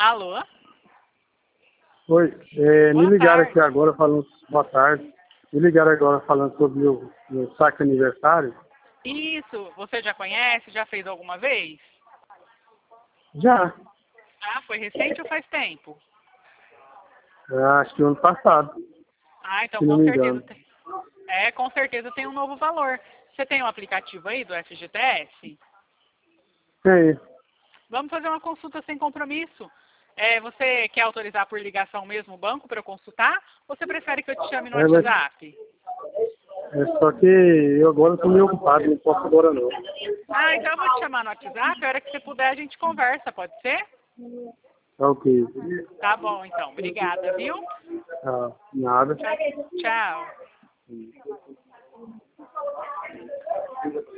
Alô? Oi, me Boa ligaram tarde. aqui agora falando, boa tarde, me ligaram agora falando sobre o meu saque aniversário. Isso, você já conhece? Já fez alguma vez? Já, Ah, foi recente ou faz tempo? acho que ano passado, Ah, então se não com me certeza engano. tem. É, com certeza tem um novo valor. Você tem um aplicativo aí do FGTS? Tem, Vamos fazer uma consulta sem compromisso. Você quer autorizar por ligação mesmo o banco para eu consultar? Ou você prefere que eu te chame no mas WhatsApp? só que eu agora estou meio ocupado, não posso agora não. Ah, então eu vou te chamar no WhatsApp. A hora que você puder a gente conversa, pode ser? Tá ok. Tá bom, então. Obrigada, viu? Ah, nada. Tchau. Tchau.